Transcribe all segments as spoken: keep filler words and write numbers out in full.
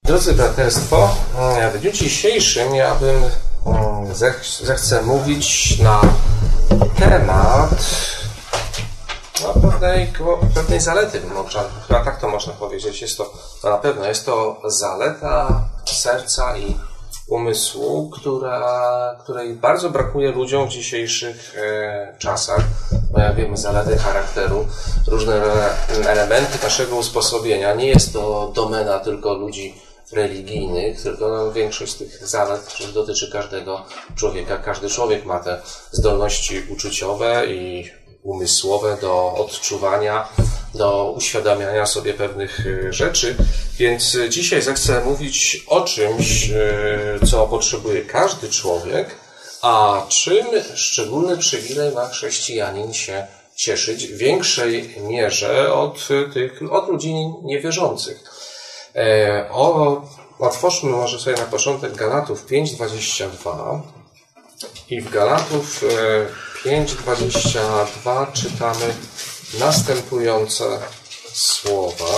Drodzy braterstwo, w dniu dzisiejszym ja bym zechcę mówić na temat no, pewnej, pewnej zalety, można, chyba tak to można powiedzieć. Jest to, no na pewno jest to zaleta serca i umysłu, która, której bardzo brakuje ludziom w dzisiejszych e, czasach. No, wiemy, zalety charakteru, różne elementy naszego usposobienia. Nie jest to domena tylko ludzi religijnych, tylko no, większość z tych zalet dotyczy każdego człowieka. Każdy człowiek ma te zdolności uczuciowe i umysłowe do odczuwania, do uświadamiania sobie pewnych rzeczy. Więc dzisiaj zechcę mówić o czymś, co potrzebuje każdy człowiek, a czym szczególny przywilej ma chrześcijanin się cieszyć w większej mierze od tych, od ludzi niewierzących. O, otwórzmy może sobie na początek Galatów pięć dwadzieścia dwa i w Galatów pięć dwadzieścia dwa czytamy następujące słowa.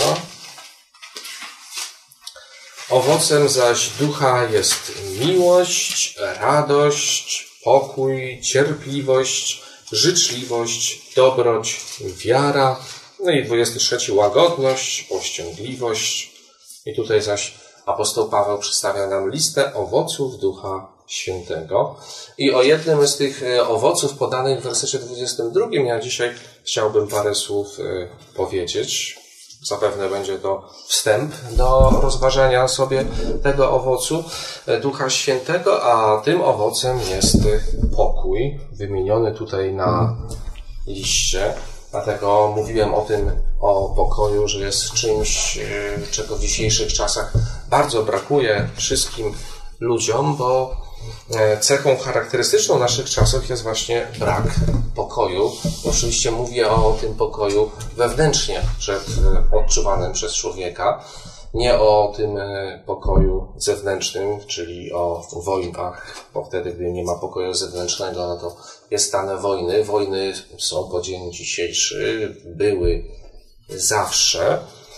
Owocem zaś ducha jest miłość, radość, pokój, cierpliwość, życzliwość, dobroć, wiara. No i dwudziesty trzeci łagodność, powściągliwość. I tutaj zaś apostoł Paweł przedstawia nam listę owoców Ducha Świętego. I o jednym z tych owoców podanych w wersecie dwudziestym drugim ja dzisiaj chciałbym parę słów powiedzieć. Zapewne będzie to wstęp do rozważania sobie tego owocu Ducha Świętego, a tym owocem jest pokój, wymieniony tutaj na liście. Dlatego mówiłem o tym, o pokoju, że jest czymś, czego w dzisiejszych czasach bardzo brakuje wszystkim ludziom, bo cechą charakterystyczną naszych czasów jest właśnie brak pokoju. Oczywiście mówię o tym pokoju wewnętrznie, przed odczuwanym przez człowieka, nie o tym pokoju zewnętrznym, czyli o wojnach, bo wtedy, gdy nie ma pokoju zewnętrznego, no to jest stan wojny. Wojny są po dzień dzisiejszy, były zawsze.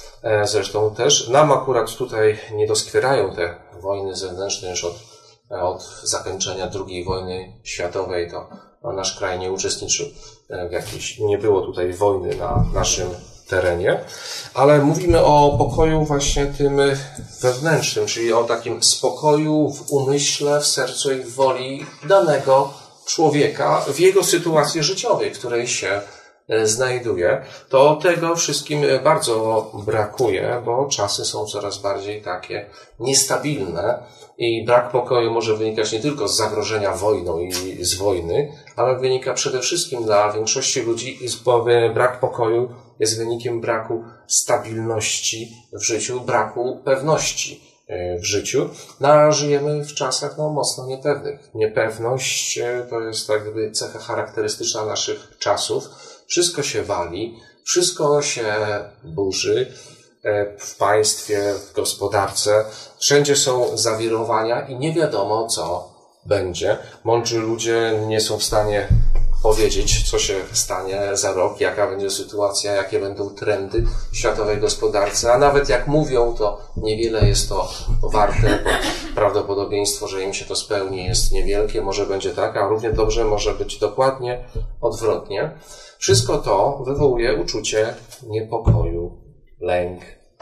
Zresztą też nam akurat tutaj nie doskwierają te wojny zewnętrzne już od, od zakończenia drugiej wojny światowej. To nasz kraj nie uczestniczył w jakiejś, nie było tutaj wojny na naszym terenie, ale mówimy o pokoju właśnie tym wewnętrznym, czyli o takim spokoju w umyśle, w sercu i w woli danego człowieka w jego sytuacji życiowej, w której się znajduje. To tego wszystkim bardzo brakuje, bo czasy są coraz bardziej takie niestabilne i brak pokoju może wynikać nie tylko z zagrożenia wojną i z wojny, ale wynika przede wszystkim dla większości ludzi, brak pokoju jest wynikiem braku stabilności w życiu, braku pewności w życiu. No, a żyjemy w czasach no, mocno niepewnych. Niepewność to jest tak jakby cecha charakterystyczna naszych czasów. Wszystko się wali, wszystko się burzy w państwie, w gospodarce. Wszędzie są zawirowania i nie wiadomo, co będzie. Mądrzy ludzie nie są w stanie powiedzieć, co się stanie za rok, jaka będzie sytuacja, jakie będą trendy w światowej gospodarce, a nawet jak mówią, to niewiele jest to warte, bo prawdopodobieństwo, że im się to spełni, jest niewielkie, może będzie tak, a równie dobrze może być dokładnie odwrotnie. Wszystko to wywołuje uczucie niepokoju, lęk,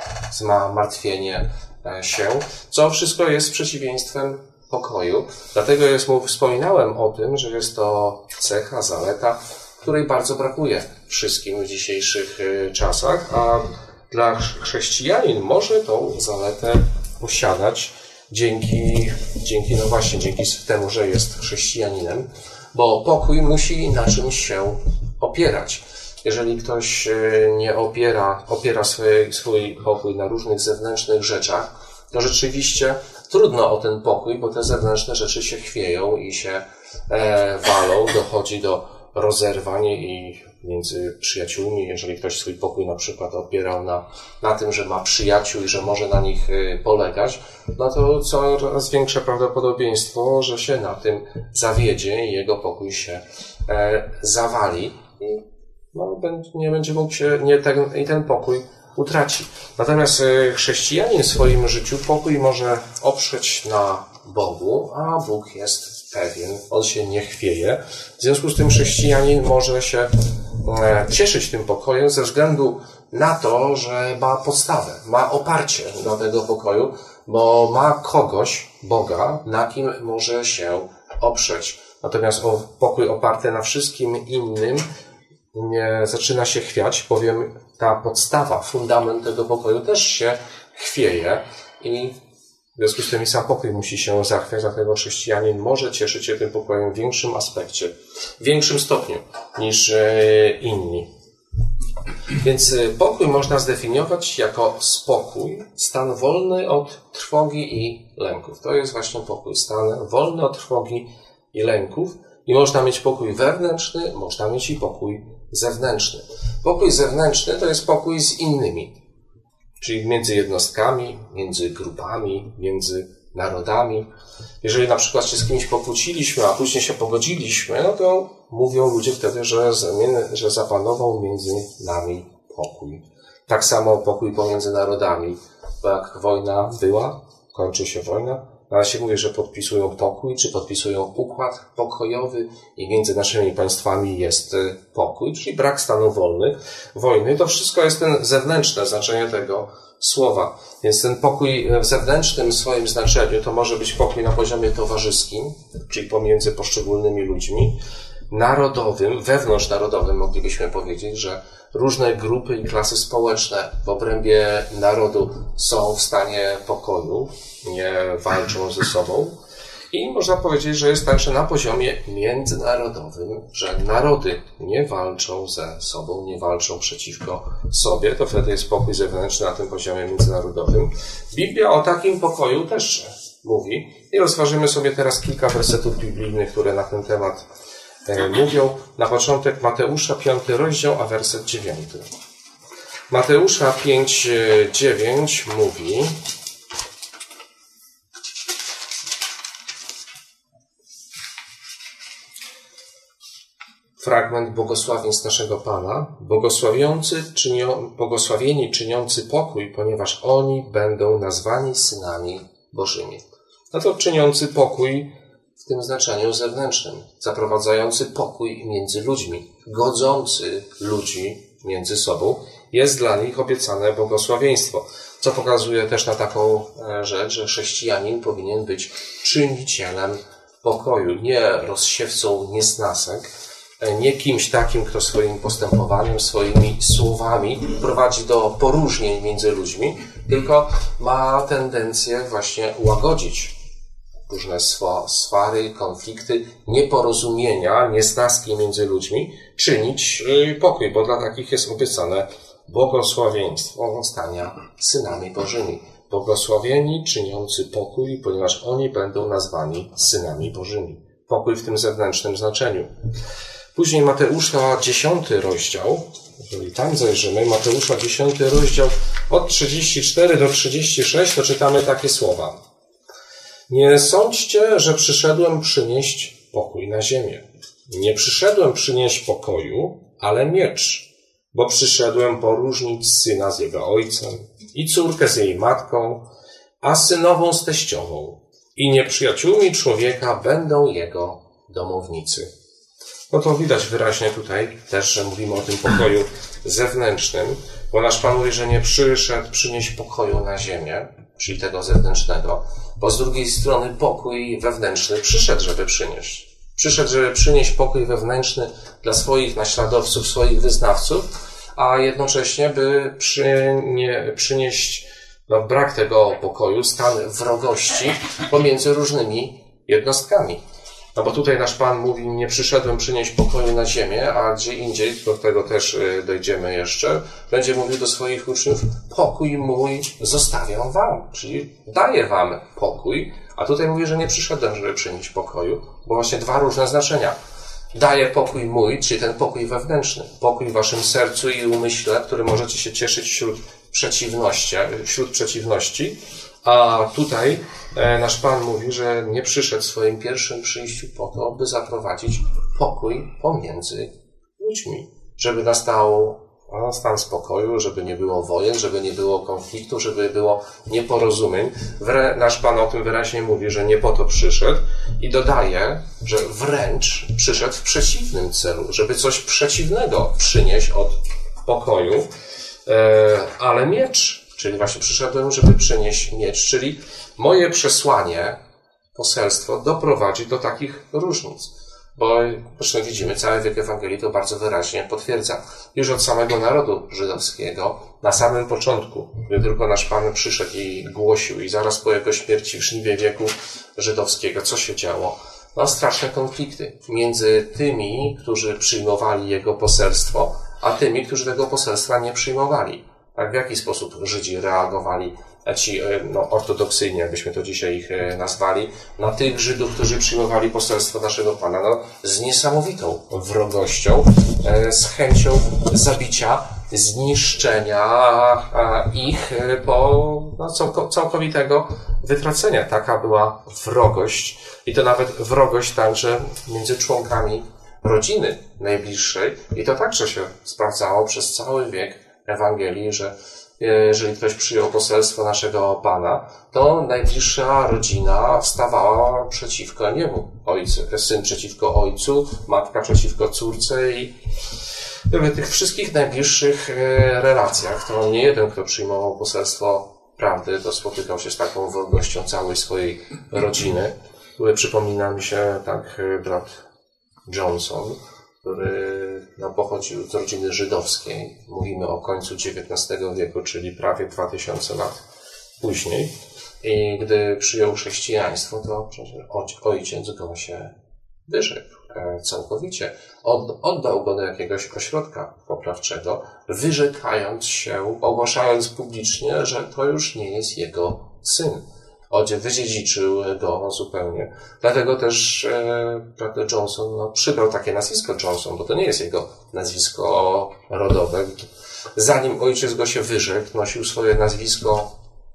zmartwienie się, co wszystko jest przeciwieństwem pokoju. Dlatego jest, wspominałem o tym, że jest to cecha, zaleta, której bardzo brakuje wszystkim w dzisiejszych czasach, a dla chrześcijanin może tą zaletę posiadać dzięki, dzięki no właśnie, dzięki temu, że jest chrześcijaninem, bo pokój musi na czymś się opierać. Jeżeli ktoś nie opiera, opiera swój, swój pokój na różnych zewnętrznych rzeczach, to rzeczywiście trudno o ten pokój, bo te zewnętrzne rzeczy się chwieją i się e, walą, dochodzi do rozerwań i między przyjaciółmi. Jeżeli ktoś swój pokój na przykład opierał na, na tym, że ma przyjaciół i że może na nich polegać, no to coraz większe prawdopodobieństwo, że się na tym zawiedzie i jego pokój się e, zawali. I no, nie będzie mógł się, nie ten, i ten pokój utraci. Natomiast chrześcijanin w swoim życiu pokój może oprzeć na Bogu, a Bóg jest pewien, On się nie chwieje. W związku z tym chrześcijanin może się cieszyć tym pokojem ze względu na to, że ma podstawę, ma oparcie do tego pokoju, bo ma kogoś, Boga, na kim może się oprzeć. Natomiast o pokój oparty na wszystkim innym nie zaczyna się chwiać, bowiem ta podstawa, fundament tego pokoju też się chwieje i w związku z tym i sam pokój musi się zachwiać, dlatego chrześcijanin może cieszyć się tym pokojem w większym aspekcie, w większym stopniu niż inni. Więc pokój można zdefiniować jako spokój, stan wolny od trwogi i lęków. To jest właśnie pokój, stan wolny od trwogi i lęków. I można mieć pokój wewnętrzny, można mieć i pokój zewnętrzny. Pokój zewnętrzny to jest pokój z innymi, czyli między jednostkami, między grupami, między narodami. Jeżeli na przykład się z kimś pokłóciliśmy, a później się pogodziliśmy, no to mówią ludzie wtedy, że, że zapanował między nami pokój. Tak samo pokój pomiędzy narodami. Bo jak wojna była, kończy się wojna, ale się mówi, że podpisują pokój, czy podpisują układ pokojowy i między naszymi państwami jest pokój, czyli brak stanu wolny, wojny. To wszystko jest ten zewnętrzne znaczenie tego słowa. Więc ten pokój w zewnętrznym swoim znaczeniu to może być pokój na poziomie towarzyskim, czyli pomiędzy poszczególnymi ludźmi, narodowym, wewnątrznarodowym moglibyśmy powiedzieć, że różne grupy i klasy społeczne w obrębie narodu są w stanie pokoju, nie walczą ze sobą. I można powiedzieć, że jest także na poziomie międzynarodowym, że narody nie walczą ze sobą, nie walczą przeciwko sobie. To wtedy jest pokój zewnętrzny na tym poziomie międzynarodowym. Biblia o takim pokoju też mówi. I rozważymy sobie teraz kilka wersetów biblijnych, które na ten temat mówią. Na początek Mateusza, piąty rozdział, a werset dziewiąty. Mateusza pięć, dziewięć mówi: fragment błogosławieństw naszego Pana. Błogosławiący czynią, błogosławieni czyniący pokój, ponieważ oni będą nazwani synami Bożymi. No to czyniący pokój w tym znaczeniu zewnętrznym, zaprowadzający pokój między ludźmi, godzący ludzi między sobą, jest dla nich obiecane błogosławieństwo, co pokazuje też na taką rzecz, że chrześcijanin powinien być czynicielem pokoju, nie rozsiewcą niesnasek, nie kimś takim, kto swoim postępowaniem, swoimi słowami prowadzi do poróżnień między ludźmi, tylko ma tendencję właśnie łagodzić różne swary, konflikty, nieporozumienia, niesnaski między ludźmi, czynić pokój, bo dla takich jest obiecane błogosławieństwo stania synami Bożymi. Błogosławieni czyniący pokój, ponieważ oni będą nazwani synami Bożymi. Pokój w tym zewnętrznym znaczeniu. Później Mateusza dziesiąty rozdział, jeżeli tam zajrzymy, Mateusza dziesiąty rozdział od trzydziestu czterech do trzydziestu sześciu, to czytamy takie słowa. Nie sądźcie, że przyszedłem przynieść pokój na ziemię. Nie przyszedłem przynieść pokoju, ale miecz, bo przyszedłem poróżnić syna z jego ojcem i córkę z jej matką, a synową z teściową. I nieprzyjaciółmi człowieka będą jego domownicy. No to widać wyraźnie tutaj też, że mówimy o tym pokoju zewnętrznym, bo nasz Pan mówi, że nie przyszedł przynieść pokoju na ziemię, czyli tego zewnętrznego, bo z drugiej strony pokój wewnętrzny przyszedł, żeby przynieść. Przyszedł, żeby przynieść pokój wewnętrzny dla swoich naśladowców, swoich wyznawców, a jednocześnie, by przynie, przynieść no, brak tego pokoju, stan wrogości pomiędzy różnymi jednostkami. No bo tutaj nasz Pan mówi, nie przyszedłem przynieść pokoju na ziemię, a gdzie indziej, do tego też dojdziemy jeszcze, będzie mówił do swoich uczniów, pokój mój zostawiam wam, czyli daję wam pokój, a tutaj mówi, że nie przyszedłem, żeby przynieść pokoju, bo właśnie dwa różne znaczenia. Daję pokój mój, czyli ten pokój wewnętrzny, pokój w waszym sercu i umyśle, który możecie się cieszyć wśród przeciwności, wśród przeciwności, a tutaj nasz Pan mówi, że nie przyszedł w swoim pierwszym przyjściu po to, by zaprowadzić pokój pomiędzy ludźmi, żeby nastał stan spokoju, żeby nie było wojen, żeby nie było konfliktu, żeby było nieporozumień. Nasz Pan o tym wyraźnie mówi, że nie po to przyszedł i dodaje, że wręcz przyszedł w przeciwnym celu, żeby coś przeciwnego przynieść od pokoju, ale miecz, czyli właśnie przyszedłem, żeby przynieść miecz, czyli moje przesłanie, poselstwo doprowadzi do takich różnic. Bo zresztą widzimy, cały wiek Ewangelii to bardzo wyraźnie potwierdza. Już od samego narodu żydowskiego, na samym początku, gdy tylko nasz Pan przyszedł i głosił, i zaraz po jego śmierci w żniwie wieku żydowskiego, co się działo? No, straszne konflikty między tymi, którzy przyjmowali jego poselstwo, a tymi, którzy tego poselstwa nie przyjmowali. Tak, w jaki sposób Żydzi reagowali, ci no, ortodoksyjni, jakbyśmy to dzisiaj ich nazwali, na tych Żydów, którzy przyjmowali poselstwo naszego Pana, no, z niesamowitą wrogością, z chęcią zabicia, zniszczenia ich po no, całkowitego wytracenia. Taka była wrogość i to nawet wrogość także między członkami rodziny najbliższej i to także się sprawdzało przez cały wiek Ewangelii, że jeżeli ktoś przyjął poselstwo naszego Pana, to najbliższa rodzina wstawała przeciwko niemu. Ojcy, syn przeciwko ojcu, matka przeciwko córce i w tych wszystkich najbliższych relacjach to nie jeden, kto przyjmował poselstwo prawdy, to spotykał się z taką wrogością całej swojej rodziny. Przypomina mi się tak brat Johnson, który no, pochodził z rodziny żydowskiej. Mówimy o końcu dziewiętnastego wieku, czyli prawie dwa tysiące lat później. I gdy przyjął chrześcijaństwo, to ojciec go się wyrzekł całkowicie. Oddał go do jakiegoś ośrodka poprawczego, wyrzekając się, ogłaszając publicznie, że to już nie jest jego syn. Wydziedziczył go zupełnie. Dlatego też e, Johnson no, przybrał takie nazwisko Johnson, bo to nie jest jego nazwisko rodowe. Zanim ojciec go się wyrzekł, nosił swoje nazwisko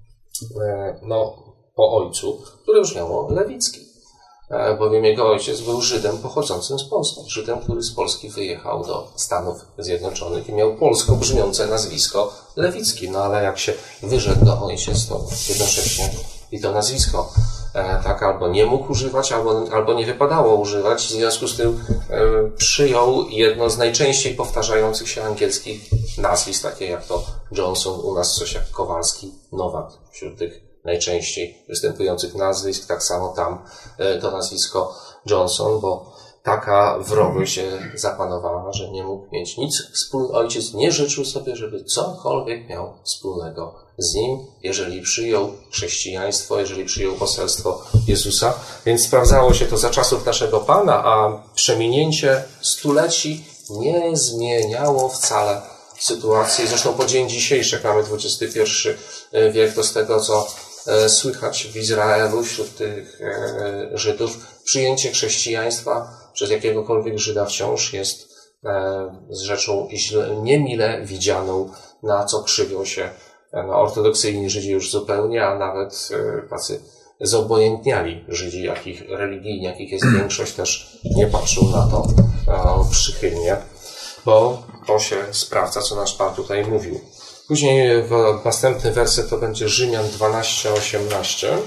e, no, po ojcu, które brzmiało Lewicki. E, bowiem jego ojciec był Żydem pochodzącym z Polski. Żydem, który z Polski wyjechał do Stanów Zjednoczonych i miał polsko brzmiące nazwisko Lewicki. No ale jak się wyrzekł go ojciec, to jednocześnie i to nazwisko e, tak albo nie mógł używać, albo, albo nie wypadało używać. W związku z tym e, przyjął jedno z najczęściej powtarzających się angielskich nazwisk, takie jak to Johnson, u nas coś jak Kowalski, Nowak. Wśród tych najczęściej występujących nazwisk, tak samo tam e, to nazwisko Johnson, bo taka wrogość się zapanowała, że nie mógł mieć nic wspólnego. Ojciec nie życzył sobie, żeby cokolwiek miał wspólnego z nim, jeżeli przyjął chrześcijaństwo, jeżeli przyjął poselstwo Jezusa. Więc sprawdzało się to za czasów naszego Pana, a przeminięcie stuleci nie zmieniało wcale sytuacji. Zresztą po dzień dzisiejszy, jak mamy dwudziesty pierwszy wiek, to z tego, co słychać w Izraelu wśród tych Żydów, przyjęcie chrześcijaństwa przez jakiegokolwiek Żyda wciąż jest z rzeczą niemile widzianą, na co krzywią się no, ortodoksyjni Żydzi już zupełnie, a nawet tacy zobojętniali Żydzi, jakich religijni, jakich jest większość, też nie patrzą na to przychylnie, bo to się sprawdza, co nasz Pan tutaj mówił. Później w następny werset to będzie Rzymian dwanaście, osiemnaście.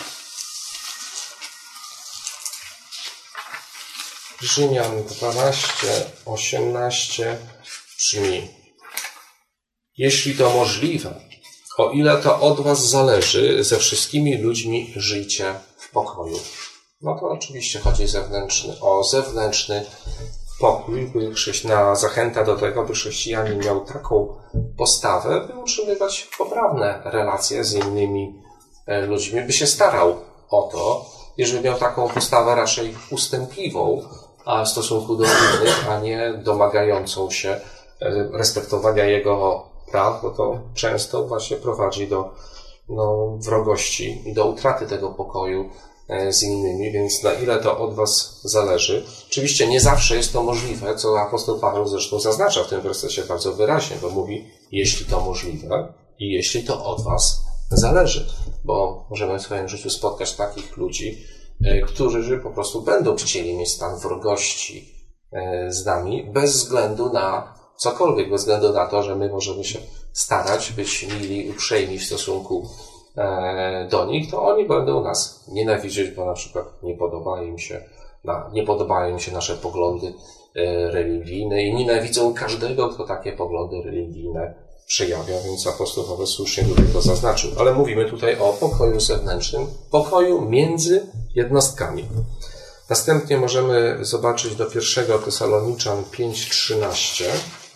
Rzymian dwanaście, osiemnaście brzmi: jeśli to możliwe, o ile to od was zależy, ze wszystkimi ludźmi żyjcie w pokoju. No to oczywiście chodzi zewnętrzny, o zewnętrzny pokój, by na zachęta do tego, by chrześcijanin miał taką postawę, by utrzymywać poprawne relacje z innymi ludźmi, by się starał o to, i żeby miał taką postawę raczej ustępliwą a w stosunku do innych, a nie domagającą się respektowania jego praw, bo to często właśnie prowadzi do no, wrogości i do utraty tego pokoju z innymi, więc na ile to od was zależy. Oczywiście nie zawsze jest to możliwe, co apostoł Paweł zresztą zaznacza w tym wersecie bardzo wyraźnie, bo mówi, jeśli to możliwe i jeśli to od was zależy, bo możemy w swoim życiu spotkać takich ludzi, którzy po prostu będą chcieli mieć stan wrogości z nami, bez względu na cokolwiek, bez względu na to, że my możemy się starać, być mili, uprzejmi w stosunku e, do nich, to oni będą nas nienawidzieć, bo na przykład nie podoba im się, na, nie podobają im się nasze poglądy e, religijne i nienawidzą każdego, kto takie poglądy religijne przejawia, więc apostoł Paweł słusznie tutaj to zaznaczył. Ale mówimy tutaj o pokoju zewnętrznym, pokoju między jednostkami. Następnie możemy zobaczyć do pierwszego Tesaloniczan pięć trzynaście.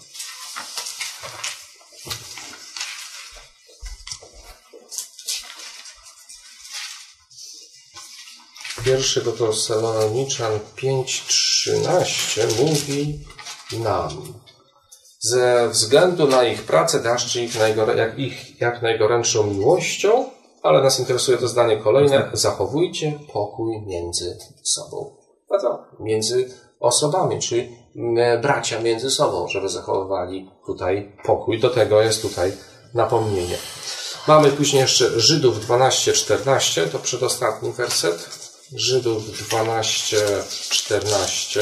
Pierwszy do Tesaloniczan pięć trzynaście mówi nam: ze względu na ich pracę daszczy ich, najgore, jak, ich jak najgorętszą miłością, ale nas interesuje to zdanie kolejne: zachowujcie pokój między sobą. A to między osobami, czyli bracia między sobą, żeby zachowywali tutaj pokój. Do tego jest tutaj napomnienie. Mamy później jeszcze Żydów dwanaście czternaście, to przedostatni werset. Żydów dwanaście czternaście.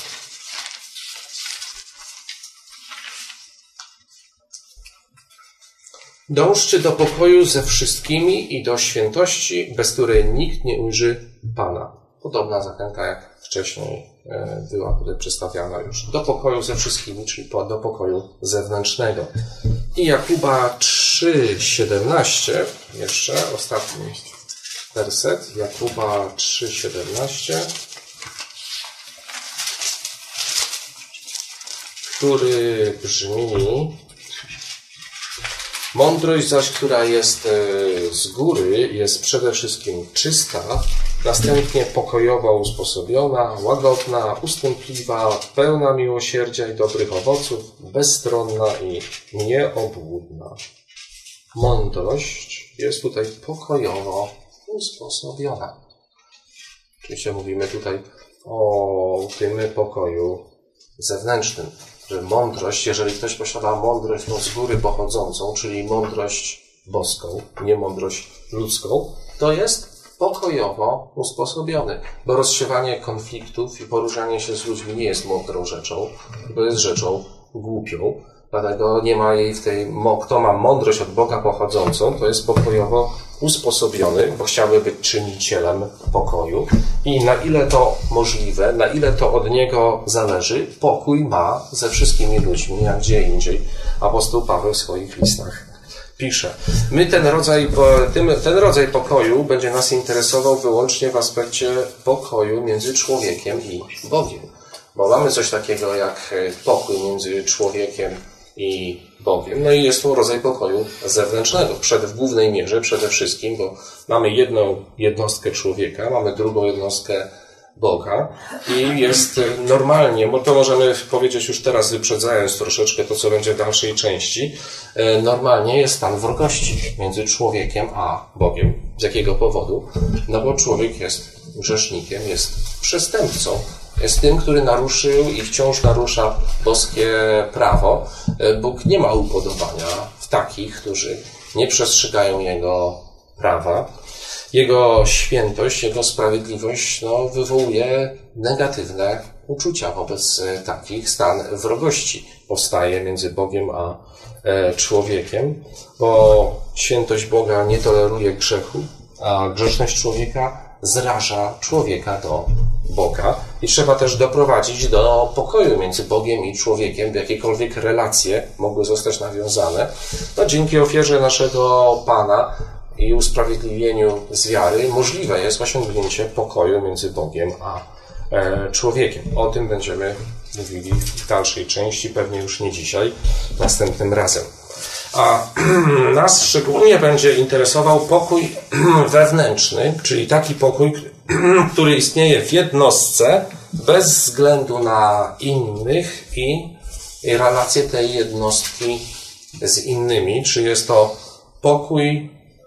Dążcie do pokoju ze wszystkimi i do świętości, bez której nikt nie ujrzy Pana. Podobna zachęta jak wcześniej była tutaj przedstawiana już. Do pokoju ze wszystkimi, czyli do pokoju zewnętrznego. I Jakuba trzy siedemnaście, jeszcze ostatni werset. Jakuba trzy siedemnaście, który brzmi: mądrość zaś, która jest z góry, jest przede wszystkim czysta, następnie pokojowo usposobiona, łagodna, ustępliwa, pełna miłosierdzia i dobrych owoców, bezstronna i nieobłudna. Mądrość jest tutaj pokojowo usposobiona. Oczywiście mówimy tutaj o tym pokoju zewnętrznym, że mądrość, jeżeli ktoś posiada mądrość tą z góry pochodzącą, czyli mądrość boską, nie mądrość ludzką, to jest pokojowo usposobiony, bo rozsiewanie konfliktów i poruszanie się z ludźmi nie jest mądrą rzeczą, bo jest rzeczą głupią. Dlatego nie ma jej w tej, kto ma mądrość od Boga pochodzącą, to jest pokojowo usposobiony, bo chciałby być czynicielem pokoju. I na ile to możliwe, na ile to od niego zależy, pokój ma ze wszystkimi ludźmi, jak gdzie indziej. Apostoł Paweł w swoich listach pisze. My ten rodzaj, ten rodzaj pokoju będzie nas interesował wyłącznie w aspekcie pokoju między człowiekiem i Bogiem. Bo mamy coś takiego jak pokój między człowiekiem i Bogiem. No i jest to rodzaj pokoju zewnętrznego. Przed, w głównej mierze przede wszystkim, bo mamy jedną jednostkę człowieka, mamy drugą jednostkę Boga i jest normalnie, bo to możemy powiedzieć już teraz, wyprzedzając troszeczkę to, co będzie w dalszej części, normalnie jest stan wrogości między człowiekiem a Bogiem. Z jakiego powodu? No bo człowiek jest grzesznikiem, jest przestępcą. Jest tym, który naruszył i wciąż narusza boskie prawo. Bóg nie ma upodobania w takich, którzy nie przestrzegają Jego prawa. Jego świętość, Jego sprawiedliwość no, wywołuje negatywne uczucia wobec takich. Stan wrogości powstaje między Bogiem a e, człowiekiem, bo świętość Boga nie toleruje grzechu, a grzeszność człowieka zraża człowieka do Boga. I trzeba też doprowadzić do pokoju między Bogiem i człowiekiem, by jakiekolwiek relacje mogły zostać nawiązane. No, dzięki ofierze naszego Pana i usprawiedliwieniu z wiary możliwe jest osiągnięcie pokoju między Bogiem a e, człowiekiem. O tym będziemy mówili w dalszej części, pewnie już nie dzisiaj, następnym razem. A nas szczególnie będzie interesował pokój wewnętrzny, czyli taki pokój, który istnieje w jednostce bez względu na innych i relacje tej jednostki z innymi. Czy jest to pokój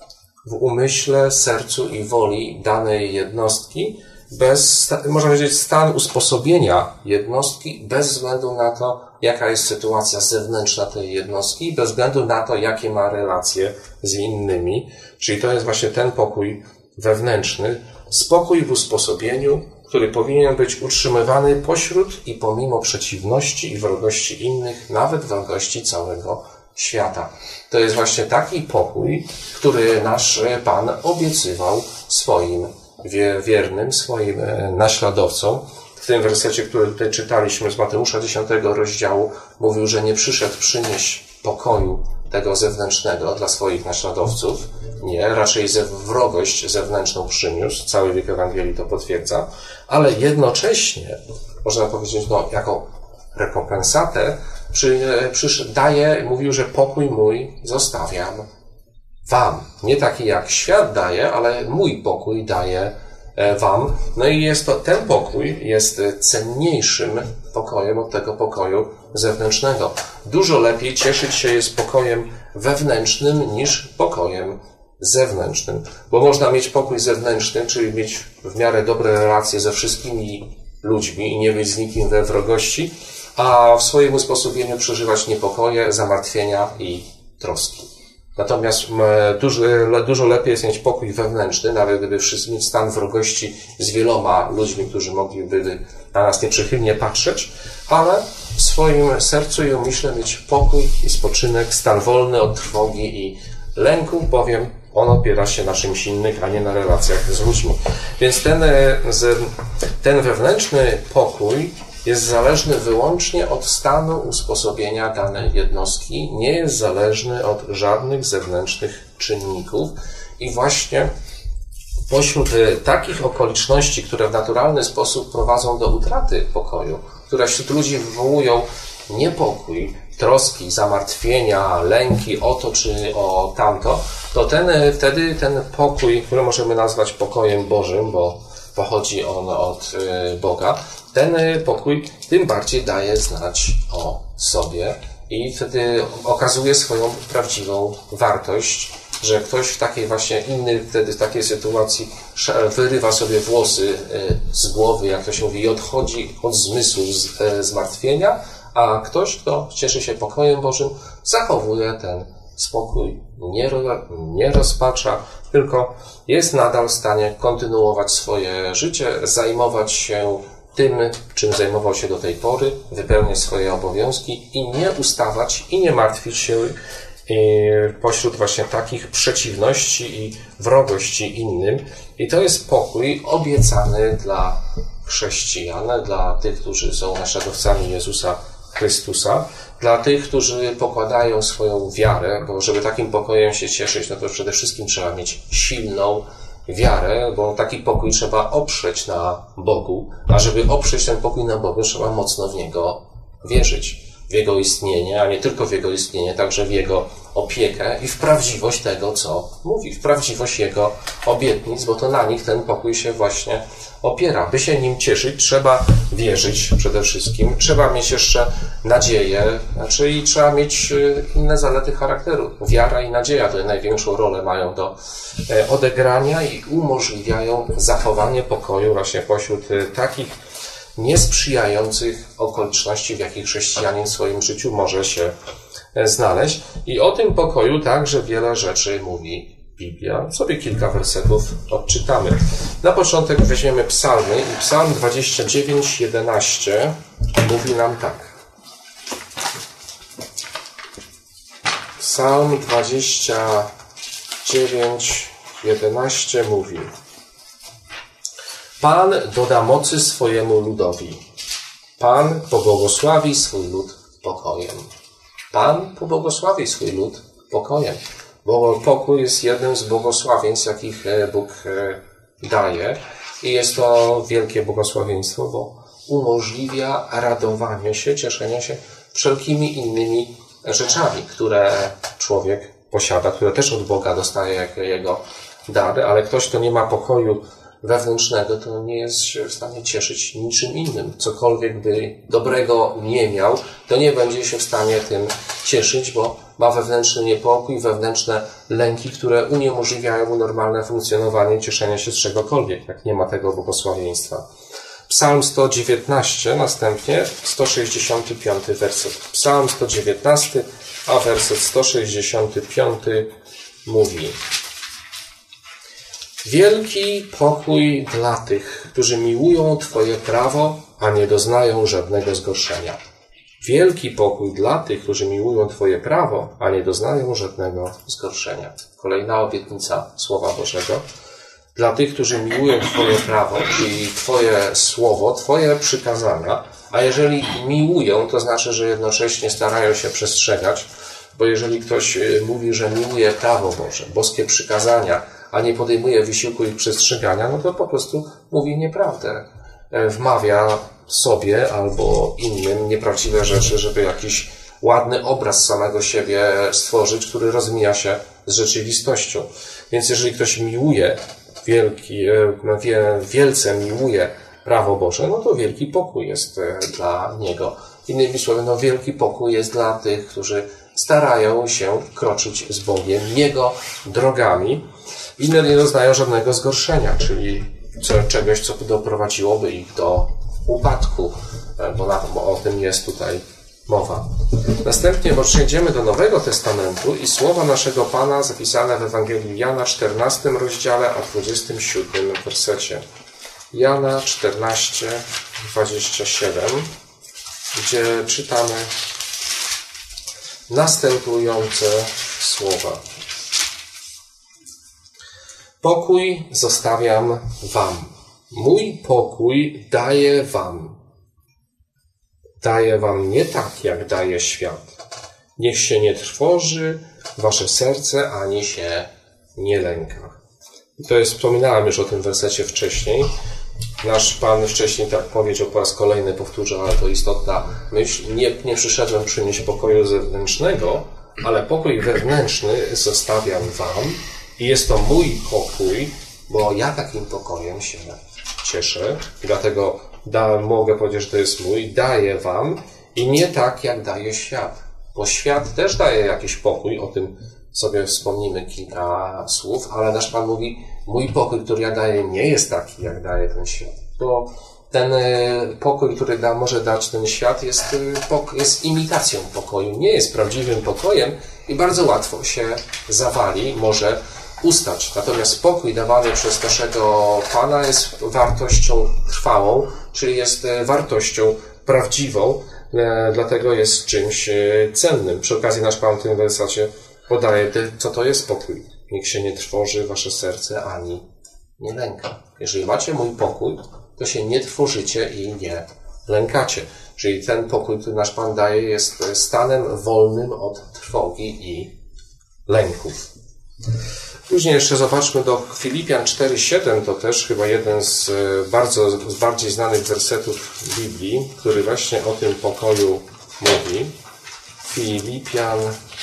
w umyśle, sercu i woli danej jednostki, bez, można powiedzieć, stan usposobienia jednostki bez względu na to, jaka jest sytuacja zewnętrzna tej jednostki, bez względu na to, jakie ma relacje z innymi. Czyli to jest właśnie ten pokój wewnętrzny, spokój w usposobieniu, który powinien być utrzymywany pośród i pomimo przeciwności i wrogości innych, nawet wrogości całego świata. To jest właśnie taki pokój, który nasz Pan obiecywał swoim wiernym, swoim naśladowcom. W tym wersecie, który tutaj czytaliśmy z Mateusza dziesiątego rozdziału, mówił, że nie przyszedł przynieść pokoju tego zewnętrznego dla swoich naśladowców. Nie, raczej ze wrogość zewnętrzną przyniósł. Cały wiek Ewangelii to potwierdza. Ale jednocześnie, można powiedzieć, no, jako rekompensatę przy, przy, daje, mówił, że pokój mój zostawiam wam. Nie taki jak świat daje, ale mój pokój daje wam. No i jest to, ten pokój jest cenniejszym pokojem od tego pokoju zewnętrznego. Dużo lepiej cieszyć się jest pokojem wewnętrznym niż pokojem zewnętrznym. Bo można mieć pokój zewnętrzny, czyli mieć w miarę dobre relacje ze wszystkimi ludźmi i nie być z nikim we wrogości, a w swoim usposobieniu przeżywać niepokoje, zamartwienia i troski. Natomiast dużo, dużo lepiej jest mieć pokój wewnętrzny, nawet gdyby wszyscy mieć stan wrogości z wieloma ludźmi, którzy mogliby na nas nieprzychylnie patrzeć, ale w swoim sercu i umyśle mieć pokój i spoczynek, stan wolny od trwogi i lęku, bowiem on opiera się na czymś innym, a nie na relacjach z ludźmi. Więc ten, ten wewnętrzny pokój jest zależny wyłącznie od stanu usposobienia danej jednostki, nie jest zależny od żadnych zewnętrznych czynników i właśnie pośród takich okoliczności, które w naturalny sposób prowadzą do utraty pokoju, które wśród ludzi wywołują niepokój, troski, zamartwienia, lęki o to czy o tamto, to ten, wtedy ten pokój, który możemy nazwać pokojem Bożym, bo pochodzi on od Boga, ten pokój tym bardziej daje znać o sobie i wtedy okazuje swoją prawdziwą wartość, że ktoś w takiej właśnie innej, wtedy w takiej sytuacji wyrywa sobie włosy z głowy, jak to się mówi, i odchodzi od zmysłu zmartwienia, a ktoś, kto cieszy się pokojem Bożym, zachowuje ten spokój, nie, nie rozpacza, tylko jest nadal w stanie kontynuować swoje życie, zajmować się tym, czym zajmował się do tej pory, wypełniać swoje obowiązki i nie ustawać i nie martwić się pośród właśnie takich przeciwności i wrogości innym. I to jest pokój obiecany dla chrześcijan, dla tych, którzy są naśladowcami Jezusa Chrystusa, dla tych, którzy pokładają swoją wiarę, bo żeby takim pokojem się cieszyć, no to przede wszystkim trzeba mieć silną wiarę, bo taki pokój trzeba oprzeć na Bogu, a żeby oprzeć ten pokój na Bogu, trzeba mocno w Niego wierzyć, w Jego istnienie, a nie tylko w Jego istnienie, także w Jego opiekę i w prawdziwość tego, co mówi, w prawdziwość Jego obietnic, bo to na nich ten pokój się właśnie opiera. By się nim cieszyć, trzeba wierzyć przede wszystkim, trzeba mieć jeszcze nadzieję, znaczy i trzeba mieć inne zalety charakteru. Wiara i nadzieja to największą rolę mają do odegrania i umożliwiają zachowanie pokoju właśnie pośród takich niesprzyjających okoliczności, w jakich chrześcijanin w swoim życiu może się znaleźć. I o tym pokoju także wiele rzeczy mówi Biblia. Sobie kilka wersetów odczytamy. Na początek weźmiemy psalmy i psalm dwadzieścia dziewięć, jedenaście mówi nam tak. Psalm dwadzieścia dziewięć, jedenaście mówi: Pan doda mocy swojemu ludowi. Pan pobłogosławi swój lud pokojem. Pan pobłogosławi swój lud pokojem. Bo pokój jest jednym z błogosławieństw, jakich Bóg daje. I jest to wielkie błogosławieństwo, bo umożliwia radowanie się, cieszenie się wszelkimi innymi rzeczami, które człowiek posiada, które też od Boga dostaje jako jego dary, ale ktoś, kto nie ma pokoju wewnętrznego, to nie jest się w stanie cieszyć niczym innym. Cokolwiek by dobrego nie miał, to nie będzie się w stanie tym cieszyć, bo ma wewnętrzny niepokój, wewnętrzne lęki, które uniemożliwiają mu normalne funkcjonowanie, cieszenie się z czegokolwiek, jak nie ma tego błogosławieństwa. Psalm sto dziewiętnaście, następnie sto sześćdziesiąty piąty werset. Psalm sto dziewiętnaście, a werset sto sześćdziesiąty piąty mówi: Wielki pokój dla tych, którzy miłują Twoje prawo, a nie doznają żadnego zgorszenia. Wielki pokój dla tych, którzy miłują Twoje prawo, a nie doznają żadnego zgorszenia. Kolejna obietnica Słowa Bożego. Dla tych, którzy miłują Twoje prawo, czyli Twoje słowo, Twoje przykazania, a jeżeli miłują, to znaczy, że jednocześnie starają się przestrzegać, bo jeżeli ktoś mówi, że miłuje prawo Boże, boskie przykazania, a nie podejmuje wysiłku ich przestrzegania, no to po prostu mówi nieprawdę. Wmawia sobie albo innym nieprawdziwe rzeczy, żeby jakiś ładny obraz samego siebie stworzyć, który rozmija się z rzeczywistością. Więc jeżeli ktoś miłuje, wielki, wielce miłuje prawo Boże, no to wielki pokój jest dla niego. Innymi słowy, no wielki pokój jest dla tych, którzy starają się kroczyć z Bogiem Jego drogami i nie doznają żadnego zgorszenia, czyli czegoś, co doprowadziłoby ich do upadku, bo, na, bo o tym jest tutaj mowa. Następnie przejdziemy do Nowego Testamentu i słowa naszego Pana zapisane w Ewangelii Jana, czternastym rozdziale, a dwudziestym siódmym wersecie. Jana czternaście, dwadzieścia siedem, gdzie czytamy następujące słowa. Pokój zostawiam wam. Mój pokój daję wam. Daję wam nie tak, jak daje świat. Niech się nie trwoży wasze serce, ani się nie lęka. I to jest, wspominałem już o tym wersecie wcześniej. Nasz Pan wcześniej tak powiedział, po raz kolejny powtórzę, ale to istotna myśl. Nie, nie przyszedłem przynieść pokoju zewnętrznego, ale pokój wewnętrzny zostawiam wam. I jest to mój pokój, bo ja takim pokojem się cieszę. Dlatego da, mogę powiedzieć, że to jest mój. Daję wam i nie tak, jak daje świat. Bo świat też daje jakiś pokój, o tym sobie wspomnimy kilka słów, ale nasz Pan mówi, mój pokój, który ja daję, nie jest taki, jak daje ten świat. Bo ten pokój, który da, może dać ten świat, jest, jest imitacją pokoju, nie jest prawdziwym pokojem i bardzo łatwo się zawali, może ustać. Natomiast pokój dawany przez naszego Pana jest wartością trwałą, czyli jest wartością prawdziwą, dlatego jest czymś cennym. Przy okazji nasz Pan w tym wersecie podaje, co to jest pokój. Niech się nie trwoży wasze serce, ani nie lęka. Jeżeli macie mój pokój, to się nie trwożycie i nie lękacie. Czyli ten pokój, który nasz Pan daje, jest stanem wolnym od trwogi i lęków. Później jeszcze zobaczmy do Filipian cztery siedem, to też chyba jeden z bardzo z bardziej znanych wersetów Biblii, który właśnie o tym pokoju mówi. Filipian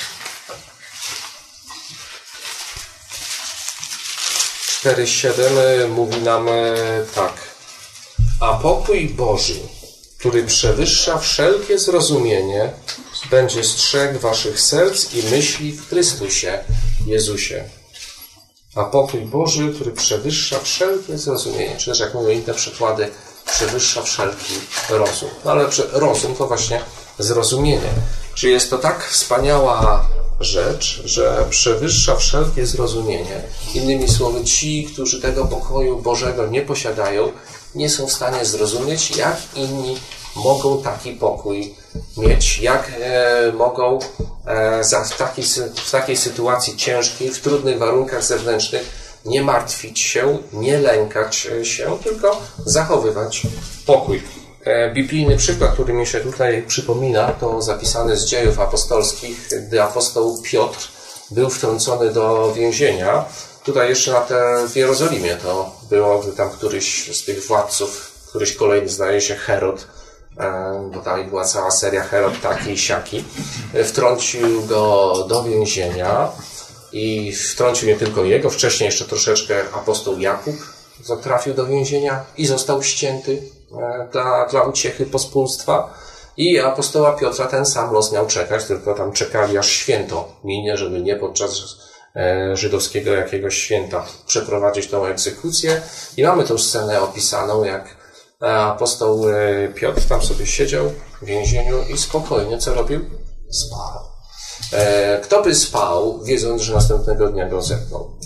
cztery siedem mówi nam tak. A pokój Boży, który przewyższa wszelkie zrozumienie, będzie strzegł waszych serc i myśli w Chrystusie Jezusie. A pokój Boży, który przewyższa wszelkie zrozumienie, czy też jak mówią inne przykłady, przewyższa wszelki rozum. No ale rozum to właśnie zrozumienie. Czyli jest to tak wspaniała rzecz, że przewyższa wszelkie zrozumienie. Innymi słowy, ci, którzy tego pokoju Bożego nie posiadają, nie są w stanie zrozumieć, jak inni mogą taki pokój mieć, jak e, mogą e, za, w, takiej, w takiej sytuacji ciężkiej, w trudnych warunkach zewnętrznych nie martwić się, nie lękać się, tylko zachowywać pokój. E, biblijny przykład, który mi się tutaj przypomina, to zapisany z Dziejów Apostolskich, gdy apostoł Piotr był wtrącony do więzienia. Tutaj jeszcze na te, w Jerozolimie to było, gdy tam któryś z tych władców, któryś kolejny, zdaje się, Herod, bo tam była cała seria Herod taki i siaki, wtrącił go do więzienia i wtrącił nie tylko jego, wcześniej jeszcze troszeczkę apostoł Jakub trafił do więzienia i został ścięty dla, dla uciechy pospólstwa i apostoła Piotra ten sam los miał czekać, tylko tam czekali aż święto minie, żeby nie podczas żydowskiego jakiegoś święta przeprowadzić tą egzekucję i mamy tę scenę opisaną, jak apostoł Piotr tam sobie siedział w więzieniu i spokojnie co robił? Spał. Kto by spał, wiedząc, że następnego dnia go zepną?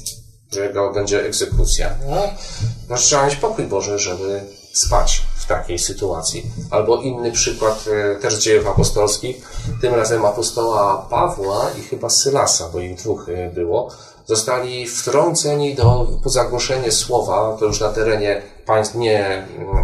że jego będzie egzekucja. No, no trzeba mieć pokój Boży, żeby spać w takiej sytuacji. Albo inny przykład też z dziejów apostolskich, tym razem apostoła Pawła i chyba Sylasa, bo ich dwóch było, zostali wtrąceni do, po zagłoszenie słowa, to już na terenie państw nie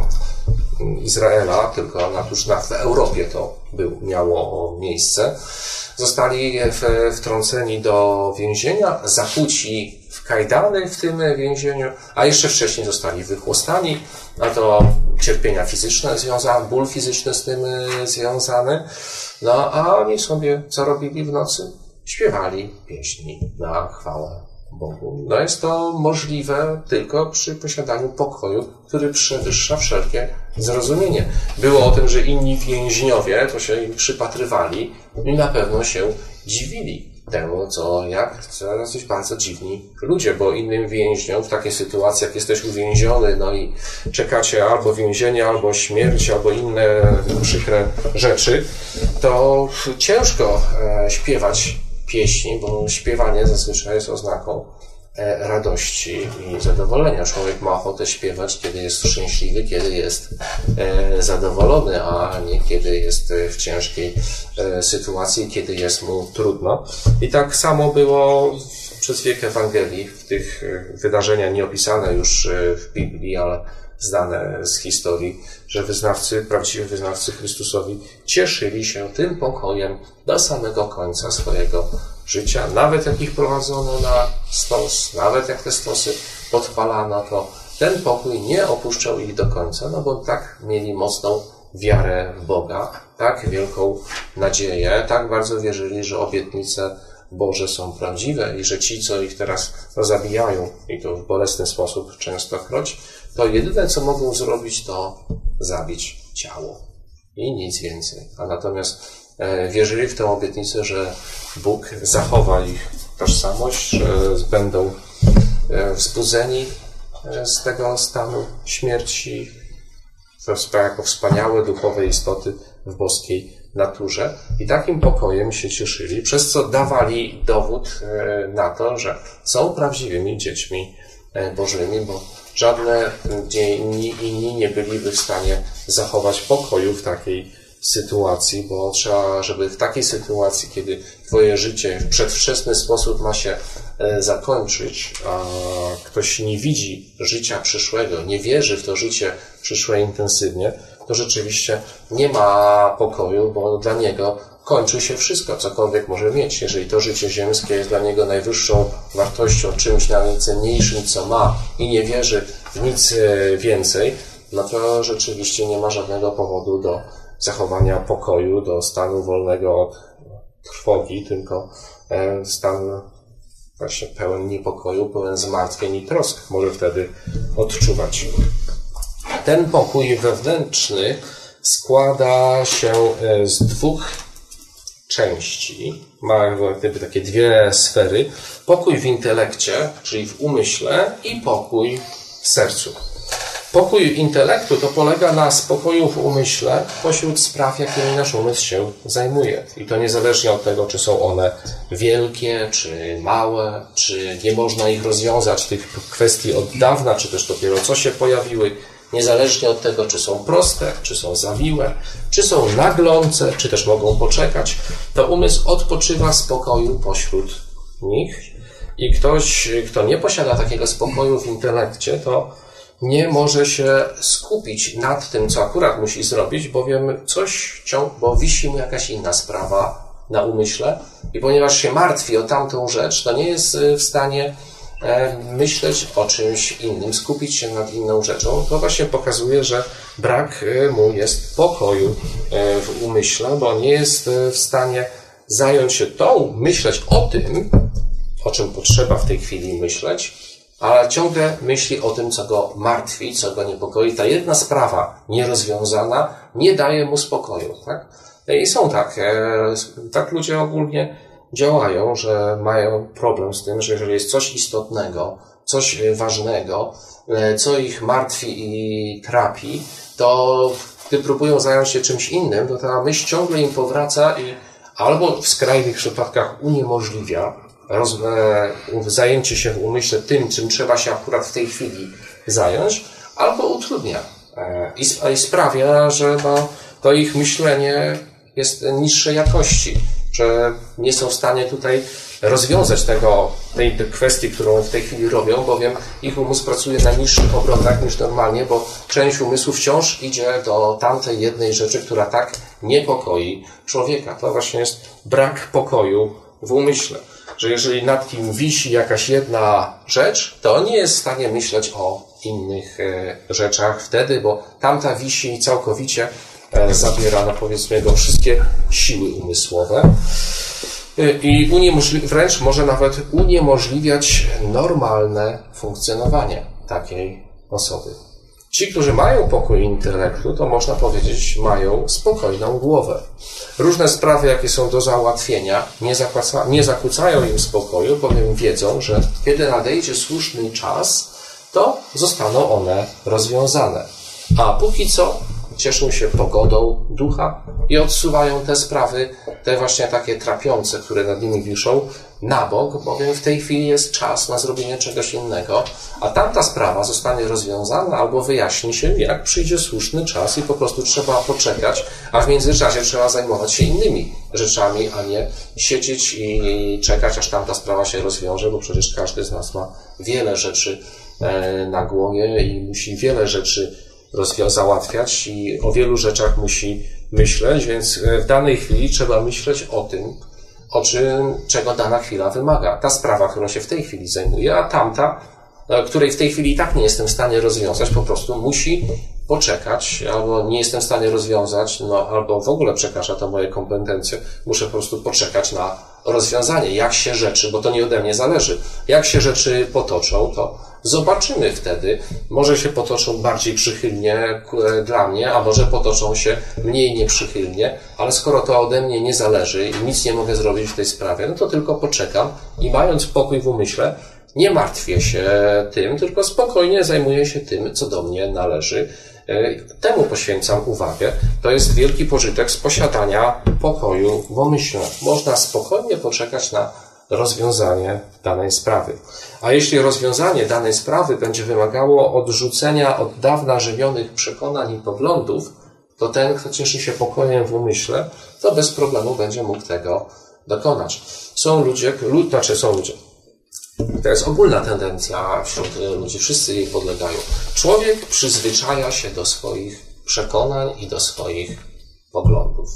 Izraela, tylko na, już na, w Europie to był, miało miejsce. Zostali wtrąceni do więzienia, zakuci w kajdany w tym więzieniu, a jeszcze wcześniej zostali wychłostani, a to cierpienia fizyczne związane, ból fizyczny z tym związany. No a oni sobie co robili w nocy? Śpiewali pieśni na chwałę Bogu. No jest to możliwe tylko przy posiadaniu pokoju, który przewyższa wszelkie zrozumienie. Było o tym, że inni więźniowie to się im przypatrywali i na pewno się dziwili temu, co jak coś bardzo dziwni ludzie, bo innym więźniom w takiej sytuacji, jak jesteś uwięziony, no i czekacie albo więzienie, albo śmierć, albo inne przykre rzeczy, to ciężko śpiewać pieśni, bo śpiewanie zazwyczaj jest oznaką radości i zadowolenia. Człowiek ma ochotę śpiewać, kiedy jest szczęśliwy, kiedy jest zadowolony, a nie kiedy jest w ciężkiej sytuacji, kiedy jest mu trudno. I tak samo było przez wiek Ewangelii, w tych wydarzeniach nieopisane już w Biblii, ale znane z historii, że wyznawcy, prawdziwi wyznawcy Chrystusowi cieszyli się tym pokojem do samego końca swojego życia. Nawet jak ich prowadzono na stos, nawet jak te stosy podpalano, to ten pokój nie opuszczał ich do końca, no bo tak mieli mocną wiarę w Boga, tak wielką nadzieję, tak bardzo wierzyli, że obietnice Boże są prawdziwe i że ci, co ich teraz zabijają, i to w bolesny sposób częstokroć, to jedyne, co mogą zrobić, to zabić ciało i nic więcej. A natomiast e, wierzyli w tę obietnicę, że Bóg zachowa ich tożsamość, że będą e, wzbudzeni e, z tego stanu śmierci jako wspaniałe duchowe istoty w boskiej naturze. I takim pokojem się cieszyli, przez co dawali dowód e, na to, że są prawdziwymi dziećmi e, Bożymi, bo żadne inni, inni nie byliby w stanie zachować pokoju w takiej sytuacji, bo trzeba, żeby w takiej sytuacji, kiedy twoje życie w przedwczesny sposób ma się zakończyć, a ktoś nie widzi życia przyszłego, nie wierzy w to życie przyszłe intensywnie, to rzeczywiście nie ma pokoju, bo dla niego kończy się wszystko, cokolwiek może mieć. Jeżeli to życie ziemskie jest dla niego najwyższą wartością, czymś najcenniejszym, co ma i nie wierzy w nic więcej, no to rzeczywiście nie ma żadnego powodu do zachowania pokoju, do stanu wolnego od trwogi, tylko stan właśnie pełen niepokoju, pełen zmartwień i trosk może wtedy odczuwać. Ten pokój wewnętrzny składa się z dwóch części. Ma gdyby takie dwie sfery. Pokój w intelekcie, czyli w umyśle, i pokój w sercu. Pokój intelektu to polega na spokoju w umyśle pośród spraw, jakimi nasz umysł się zajmuje. I to niezależnie od tego, czy są one wielkie, czy małe, czy nie można ich rozwiązać, tych kwestii od dawna, czy też dopiero co się pojawiły. Niezależnie od tego, czy są proste, czy są zawiłe, czy są naglące, czy też mogą poczekać, to umysł odpoczywa w spokoju pośród nich. I ktoś, kto nie posiada takiego spokoju w intelekcie, to nie może się skupić nad tym, co akurat musi zrobić, bowiem coś ciąg, bo wisi mu jakaś inna sprawa na umyśle i ponieważ się martwi o tamtą rzecz, to nie jest w stanie myśleć o czymś innym, skupić się nad inną rzeczą. To właśnie pokazuje, że brak mu jest pokoju w umyśle, bo nie jest w stanie zająć się tą, myśleć o tym, o czym potrzeba w tej chwili myśleć, ale ciągle myśli o tym, co go martwi, co go niepokoi. Ta jedna sprawa nierozwiązana nie daje mu spokoju. Tak? I są tak, tak ludzie ogólnie działają, że mają problem z tym, że jeżeli jest coś istotnego, coś ważnego, co ich martwi i trapi, to gdy próbują zająć się czymś innym, to ta myśl ciągle im powraca i albo w skrajnych przypadkach uniemożliwia roz, zajęcie się w umyśle tym, czym trzeba się akurat w tej chwili zająć, albo utrudnia i, i sprawia, że no, to ich myślenie jest niższej jakości, że nie są w stanie tutaj rozwiązać tego, tej kwestii, którą w tej chwili robią, bowiem ich umysł pracuje na niższych obrotach niż normalnie, bo część umysłu wciąż idzie do tamtej jednej rzeczy, która tak niepokoi człowieka. To właśnie jest brak pokoju w umyśle, że jeżeli nad kim wisi jakaś jedna rzecz, to on nie jest w stanie myśleć o innych rzeczach wtedy, bo tamta wisi całkowicie zabiera, no powiedzmy, jego wszystkie siły umysłowe i uniemożli- wręcz może nawet uniemożliwiać normalne funkcjonowanie takiej osoby. Ci, którzy mają pokój intelektu, to można powiedzieć, mają spokojną głowę. Różne sprawy, jakie są do załatwienia, nie, zakłaca- nie zakłócają im spokoju, bowiem wiedzą, że kiedy nadejdzie słuszny czas, to zostaną one rozwiązane. A póki co cieszą się pogodą ducha i odsuwają te sprawy, te właśnie takie trapiące, które nad nimi wiszą, na bok, bowiem w tej chwili jest czas na zrobienie czegoś innego, a tamta sprawa zostanie rozwiązana albo wyjaśni się, jak przyjdzie słuszny czas i po prostu trzeba poczekać, a w międzyczasie trzeba zajmować się innymi rzeczami, a nie siedzieć i czekać, aż tamta sprawa się rozwiąże, bo przecież każdy z nas ma wiele rzeczy na głowie i musi wiele rzeczy załatwiać i o wielu rzeczach musi myśleć, więc w danej chwili trzeba myśleć o tym, o czym, czego dana chwila wymaga. Ta sprawa, którą się w tej chwili zajmuję, a tamta, której w tej chwili i tak nie jestem w stanie rozwiązać, po prostu musi poczekać, albo nie jestem w stanie rozwiązać, no, albo w ogóle przekracza to moje kompetencje. Muszę po prostu poczekać na rozwiązanie. Jak się rzeczy, bo to nie ode mnie zależy, jak się rzeczy potoczą, to zobaczymy wtedy. Może się potoczą bardziej przychylnie dla mnie, a może potoczą się mniej nieprzychylnie, ale skoro to ode mnie nie zależy i nic nie mogę zrobić w tej sprawie, no to tylko poczekam i mając pokój w umyśle, nie martwię się tym, tylko spokojnie zajmuję się tym, co do mnie należy. Temu poświęcam uwagę. To jest wielki pożytek z posiadania pokoju w umyśle. Można spokojnie poczekać na rozwiązanie danej sprawy. A jeśli rozwiązanie danej sprawy będzie wymagało odrzucenia od dawna żywionych przekonań i poglądów, to ten, kto cieszy się pokojem w umyśle, to bez problemu będzie mógł tego dokonać. Są ludzie, lud, znaczy są ludzie. To jest ogólna tendencja wśród ludzi, wszyscy jej podlegają. Człowiek przyzwyczaja się do swoich przekonań i do swoich poglądów.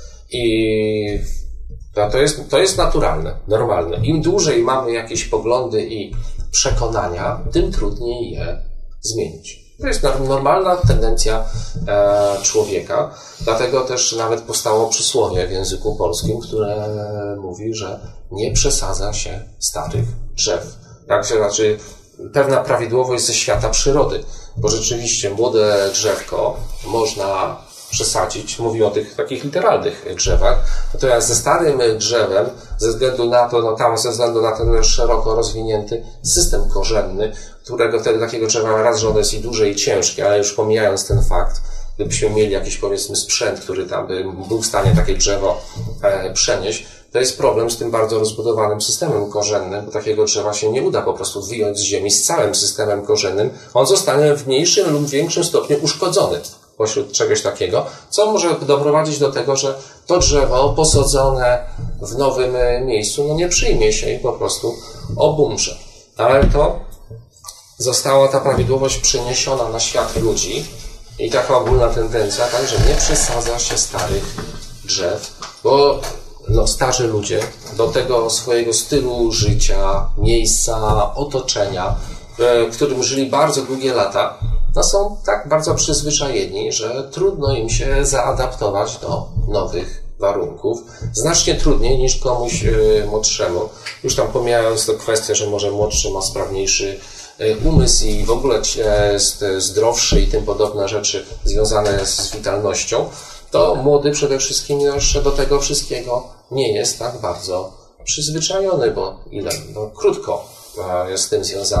I to jest, to jest naturalne, normalne. Im dłużej mamy jakieś poglądy i przekonania, tym trudniej je zmienić. To jest normalna tendencja e, człowieka, dlatego też nawet powstało przysłowie w języku polskim, które mówi, że nie przesadza się starych drzew. Jak się znaczy pewna prawidłowość ze świata przyrody, bo rzeczywiście młode drzewko można przesadzić, mówi o tych takich literalnych drzewach, natomiast ze starym drzewem, ze względu na to, no tam ze względu na ten szeroko rozwinięty system korzenny, którego wtedy takiego drzewa raz, że ono jest i duże i ciężkie, ale już pomijając ten fakt, gdybyśmy mieli jakiś, powiedzmy, sprzęt, który tam by był w stanie takie drzewo e, przenieść, to jest problem z tym bardzo rozbudowanym systemem korzennym, bo takiego drzewa się nie uda po prostu wyjąć z ziemi z całym systemem korzennym. On zostanie w mniejszym lub większym stopniu uszkodzony pośród czegoś takiego, co może doprowadzić do tego, że to drzewo posadzone w nowym miejscu no nie przyjmie się i po prostu obumrze. Ale to została ta prawidłowość przeniesiona na świat ludzi i taka ogólna tendencja, tak, że nie przesadza się starych drzew, bo no, starzy ludzie do tego swojego stylu życia, miejsca, otoczenia, w którym żyli bardzo długie lata, no są tak bardzo przyzwyczajeni, że trudno im się zaadaptować do nowych warunków. Znacznie trudniej niż komuś młodszemu. Już tam pomijając tę kwestię, że może młodszy ma sprawniejszy umysł i w ogóle jest zdrowszy i tym podobne rzeczy związane z witalnością, to młody przede wszystkim jeszcze do tego wszystkiego nie jest tak bardzo przyzwyczajony, bo ile? No, krótko jest z tym związany,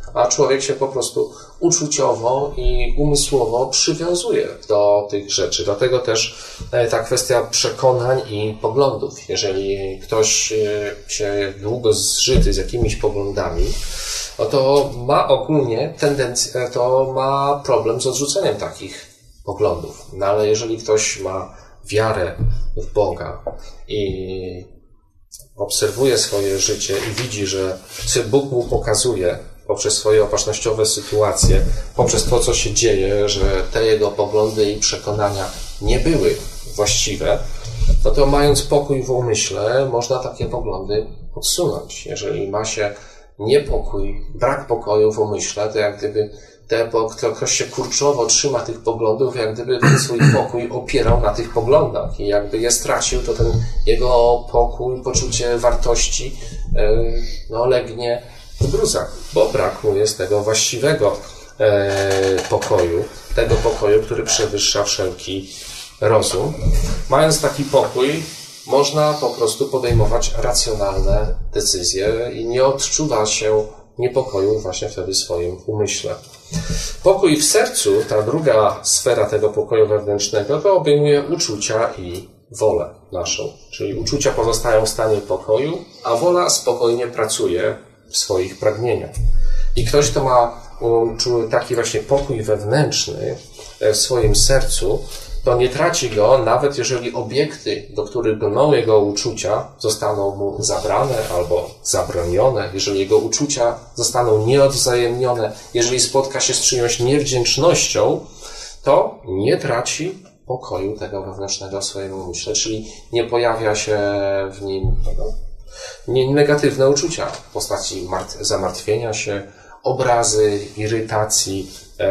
a człowiek się po prostu uczuciowo i umysłowo przywiązuje do tych rzeczy. Dlatego też ta kwestia przekonań i poglądów. Jeżeli ktoś się długo zżyty z jakimiś poglądami, no to ma ogólnie tendencję, to ma problem z odrzuceniem takich poglądów. No ale jeżeli ktoś ma wiarę w Boga i obserwuje swoje życie i widzi, że Bóg mu pokazuje poprzez swoje opatrznościowe sytuacje, poprzez to, co się dzieje, że te jego poglądy i przekonania nie były właściwe, no to mając pokój w umyśle, można takie poglądy odsunąć. Jeżeli ma się niepokój, brak pokoju w umyśle, to jak gdyby te, to ktoś się kurczowo trzyma tych poglądów, jak gdyby ten swój pokój opierał na tych poglądach i jakby je stracił, to ten jego pokój, poczucie wartości no, legnie w gruzach, bo brak mu jest tego właściwego pokoju, tego pokoju, który przewyższa wszelki rozum. Mając taki pokój, można po prostu podejmować racjonalne decyzje i nie odczuwa się niepokoju właśnie wtedy w swoim umyśle. Pokój w sercu, ta druga sfera tego pokoju wewnętrznego, to obejmuje uczucia i wolę naszą. Czyli uczucia pozostają w stanie pokoju, a wola spokojnie pracuje w swoich pragnieniach. I ktoś, kto ma taki właśnie pokój wewnętrzny w swoim sercu, to nie traci go, nawet jeżeli obiekty, do których brną jego uczucia, zostaną mu zabrane albo zabronione, jeżeli jego uczucia zostaną nieodwzajemnione, jeżeli spotka się z czyjąś niewdzięcznością, to nie traci pokoju tego wewnętrznego w swoim umyśle, czyli nie pojawia się w nim negatywne uczucia w postaci zamartwienia się, obrazy, irytacji,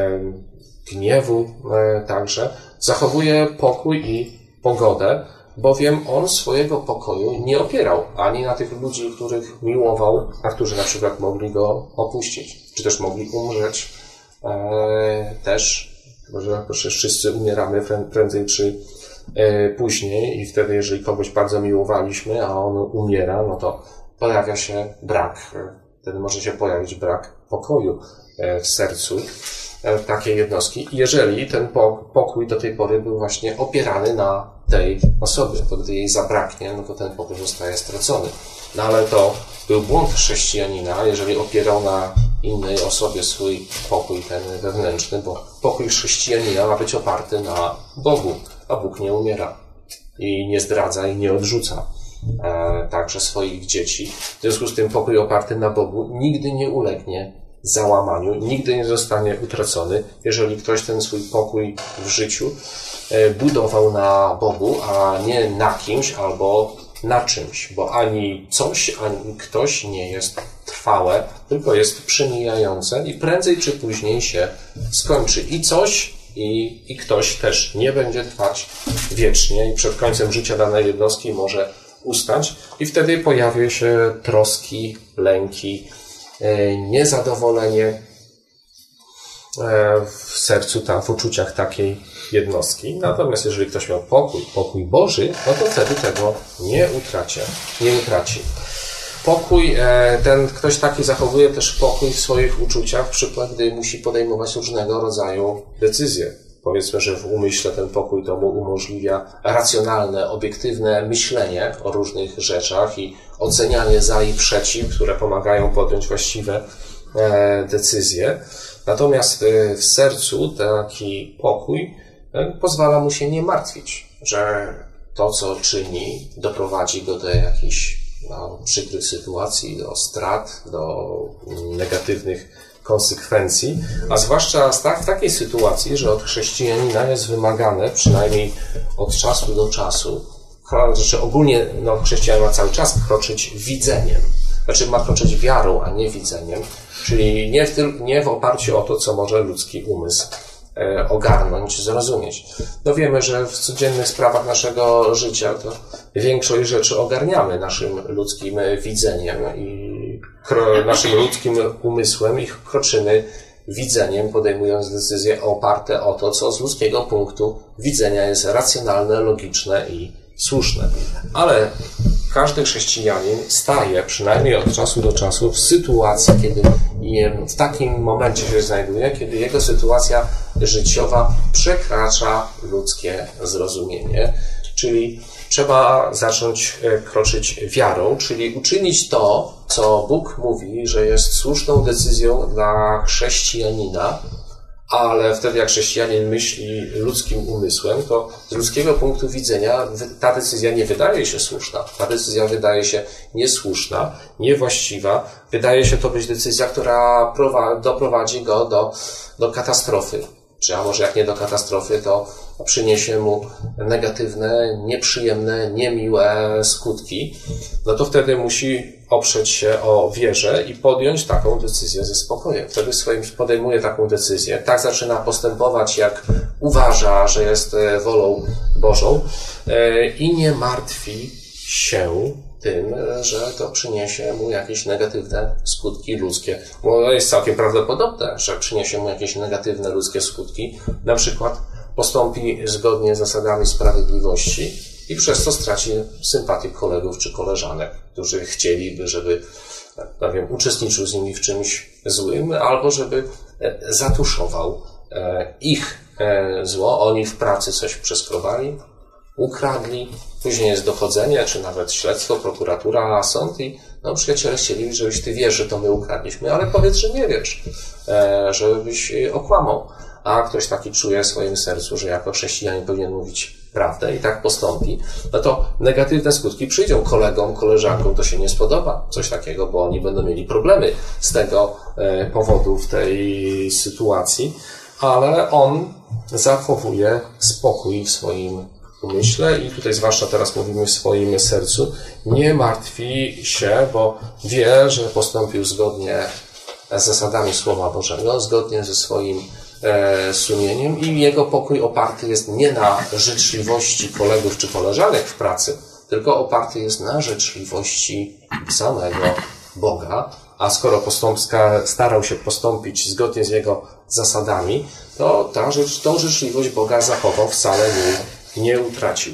gniewu także. Zachowuje pokój i pogodę, bowiem on swojego pokoju nie opierał ani na tych ludzi, których miłował, a którzy na przykład mogli go opuścić, czy też mogli umrzeć. E, też, może przecież wszyscy umieramy prędzej czy e, później i wtedy, jeżeli kogoś bardzo miłowaliśmy, a on umiera, no to pojawia się brak, wtedy może się pojawić brak pokoju e, w sercu takiej jednostki, jeżeli ten pokój do tej pory był właśnie opierany na tej osobie, to gdy jej zabraknie, no to ten pokój zostaje stracony. No ale to był błąd chrześcijanina, jeżeli opierał na innej osobie swój pokój ten wewnętrzny, bo pokój chrześcijanina ma być oparty na Bogu, a Bóg nie umiera i nie zdradza i nie odrzuca e, także swoich dzieci. W związku z tym pokój oparty na Bogu nigdy nie ulegnie załamaniu, nigdy nie zostanie utracony, jeżeli ktoś ten swój pokój w życiu budował na Bogu, a nie na kimś albo na czymś, bo ani coś, ani ktoś nie jest trwałe, tylko jest przemijające i prędzej czy później się skończy. I coś, i, i ktoś też nie będzie trwać wiecznie i przed końcem życia danej jednostki może ustać i wtedy pojawią się troski, lęki, niezadowolenie w sercu, tam, w uczuciach takiej jednostki. Natomiast jeżeli ktoś miał pokój, pokój Boży, no to wtedy tego nie utraci. Nie utraci. Pokój, ten ktoś taki zachowuje też pokój w swoich uczuciach, w przykład, gdy musi podejmować różnego rodzaju decyzje. Powiedzmy, że w umyśle ten pokój to mu umożliwia racjonalne, obiektywne myślenie o różnych rzeczach i ocenianie za i przeciw, które pomagają podjąć właściwe decyzje. Natomiast w sercu taki pokój pozwala mu się nie martwić, że to, co czyni, doprowadzi go do jakichś no, przykrych sytuacji, do strat, do negatywnych konsekwencji, a zwłaszcza w takiej sytuacji, że od chrześcijanina jest wymagane, przynajmniej od czasu do czasu, znaczy ogólnie no, chrześcijan ma cały czas kroczyć widzeniem, znaczy ma kroczyć wiarą, a nie widzeniem, czyli nie w, tym, nie w oparciu o to, co może ludzki umysł e, ogarnąć, zrozumieć. No wiemy, że w codziennych sprawach naszego życia to większość rzeczy ogarniamy naszym ludzkim widzeniem i kro, naszym ludzkim umysłem i kroczymy widzeniem, podejmując decyzje oparte o to, co z ludzkiego punktu widzenia jest racjonalne, logiczne i słuszne. Ale każdy chrześcijanin staje, przynajmniej od czasu do czasu, w sytuacji, kiedy w takim momencie się znajduje, kiedy jego sytuacja życiowa przekracza ludzkie zrozumienie. Czyli trzeba zacząć kroczyć wiarą, czyli uczynić to, co Bóg mówi, że jest słuszną decyzją dla chrześcijanina, ale wtedy jak chrześcijanin myśli ludzkim umysłem, to z ludzkiego punktu widzenia ta decyzja nie wydaje się słuszna. Ta decyzja wydaje się niesłuszna, niewłaściwa. Wydaje się to być decyzja, która doprowadzi go do, do katastrofy. Czy a może jak nie do katastrofy, to przyniesie mu negatywne, nieprzyjemne, niemiłe skutki, no to wtedy musi oprzeć się o wierze i podjąć taką decyzję ze spokojem. Wtedy swoim podejmuje taką decyzję, tak zaczyna postępować, jak uważa, że jest wolą Bożą i nie martwi się tym, że to przyniesie mu jakieś negatywne skutki ludzkie. Bo jest całkiem prawdopodobne, że przyniesie mu jakieś negatywne ludzkie skutki. Na przykład postąpi zgodnie z zasadami sprawiedliwości i przez to straci sympatię kolegów czy koleżanek, którzy chcieliby, żeby, no wiem, uczestniczył z nimi w czymś złym, albo żeby zatuszował ich zło. Oni w pracy coś przeskrobali, ukradli, później jest dochodzenie, czy nawet śledztwo, prokuratura, sąd i no przyjaciele chcieli, żebyś ty wiesz, że to my ukradliśmy, ale powiedz, że nie wiesz, żebyś okłamał. A ktoś taki czuje w swoim sercu, że jako chrześcijanin powinien mówić prawdę i tak postąpi, no to negatywne skutki przyjdą kolegom, koleżankom, to się nie spodoba coś takiego, bo oni będą mieli problemy z tego powodu w tej sytuacji, ale on zachowuje spokój w swoim umyśle i tutaj zwłaszcza teraz mówimy w swoim sercu, nie martwi się, bo wie, że postąpił zgodnie z zasadami Słowa Bożego, zgodnie ze swoim e, sumieniem i jego pokój oparty jest nie na życzliwości kolegów czy koleżanek w pracy, tylko oparty jest na życzliwości samego Boga, a skoro postąpska starał się postąpić zgodnie z jego zasadami, to ta rzecz, tą życzliwość Boga zachował, wcale nie, nie utracił.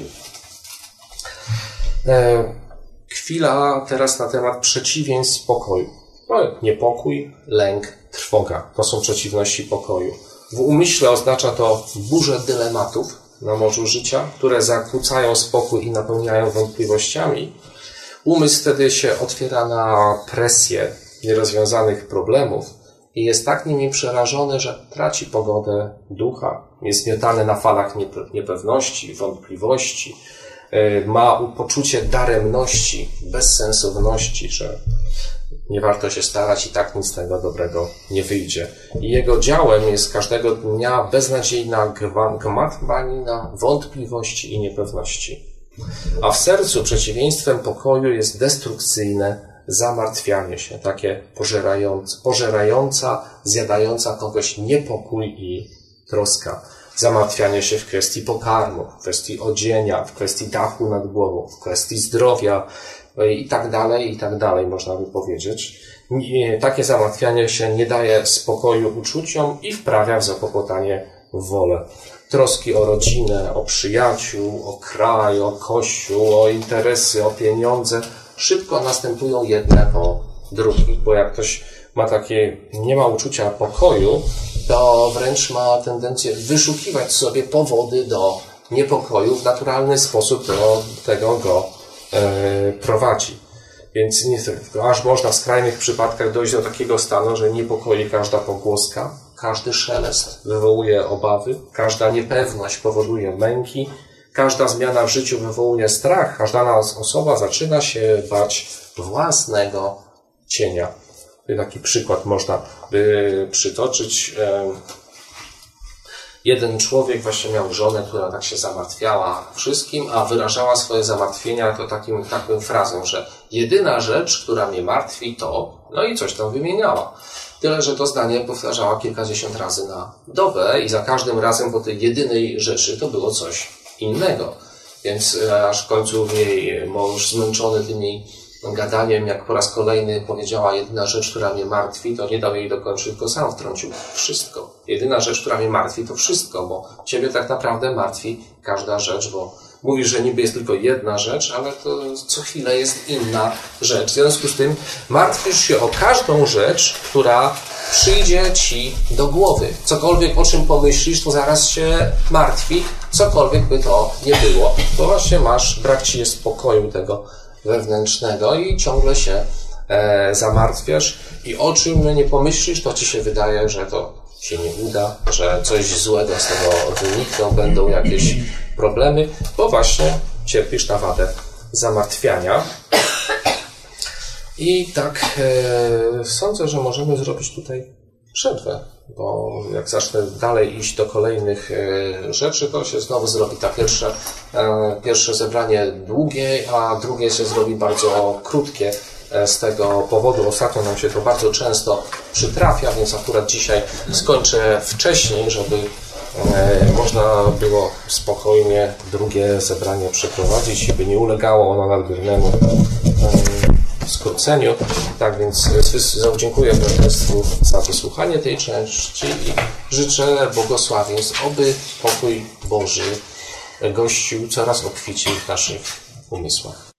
E, chwila teraz na temat przeciwieństw pokoju. No, niepokój, lęk, trwoga. To są przeciwności pokoju. W umyśle oznacza to burzę dylematów na morzu życia, które zakłócają spokój i napełniają wątpliwościami. Umysł wtedy się otwiera na presję nierozwiązanych problemów i jest tak nimi przerażony, że traci pogodę ducha. Jest miotany na falach niepewności, wątpliwości. Ma poczucie daremności, bezsensowności, że nie warto się starać i tak nic z tego dobrego nie wyjdzie. I jego działem jest każdego dnia beznadziejna gmatwanina wątpliwości i niepewności. A w sercu przeciwieństwem pokoju jest destrukcyjne zamartwianie się, takie pożerające, pożerająca, zjadająca kogoś niepokój i troska. Zamartwianie się w kwestii pokarmu, w kwestii odzienia, w kwestii dachu nad głową, w kwestii zdrowia i tak dalej, i tak dalej, można by powiedzieć. Takie zamartwianie się nie daje spokoju uczuciom i wprawia w zakłopotanie wolę. Troski o rodzinę, o przyjaciół, o kraj, o kościół, o interesy, o pieniądze szybko następują jedne po drugich, bo jak ktoś ma takie, nie ma uczucia pokoju, to wręcz ma tendencję wyszukiwać sobie powody do niepokoju, w naturalny sposób do tego go e, prowadzi. Więc nie, aż można w skrajnych przypadkach dojść do takiego stanu, że niepokoi każda pogłoska, każdy szelest wywołuje obawy, każda niepewność powoduje męki, każda zmiana w życiu wywołuje strach, każda osoba zaczyna się bać własnego cienia. Taki przykład można by przytoczyć. Jeden człowiek właśnie miał żonę, która tak się zamartwiała wszystkim, a wyrażała swoje zamartwienia to takim, taką frazą, że jedyna rzecz, która mnie martwi, to, no i coś tam wymieniała. Tyle, że to zdanie powtarzała kilkadziesiąt razy na dobę i za każdym razem po tej jedynej rzeczy to było coś innego. Więc aż w końcu jej mąż zmęczony tymi gadaniem, jak po raz kolejny powiedziała jedyna rzecz, która mnie martwi, to nie dał jej dokończyć, tylko sam wtrącił wszystko. Jedyna rzecz, która mnie martwi, to wszystko, bo ciebie tak naprawdę martwi każda rzecz, bo mówisz, że niby jest tylko jedna rzecz, ale to co chwilę jest inna rzecz. W związku z tym martwisz się o każdą rzecz, która przyjdzie ci do głowy. Cokolwiek o czym pomyślisz, to zaraz się martwi, cokolwiek by to nie było. To właśnie masz, brak ci jest spokoju tego wewnętrznego i ciągle się e, zamartwiasz i o czym nie pomyślisz, to ci się wydaje, że to się nie uda, że coś złego z tego wynikną, będą jakieś problemy, bo właśnie cierpisz na wadę zamartwiania. I tak e, sądzę, że możemy zrobić tutaj przerwę, bo jak zacznę dalej iść do kolejnych e, rzeczy, to się znowu zrobi ta pierwsze, e, pierwsze zebranie długie, a drugie się zrobi bardzo krótkie. Z tego powodu ostatnio nam się to bardzo często przytrafia, więc akurat dzisiaj skończę wcześniej, żeby e, można było spokojnie drugie zebranie przeprowadzić i by nie ulegało ono nadmiernemu e, skróceniu. Tak więc dziękuję Państwu za wysłuchanie tej części i życzę błogosławieństw, oby pokój Boży gościł coraz obficiej w naszych umysłach.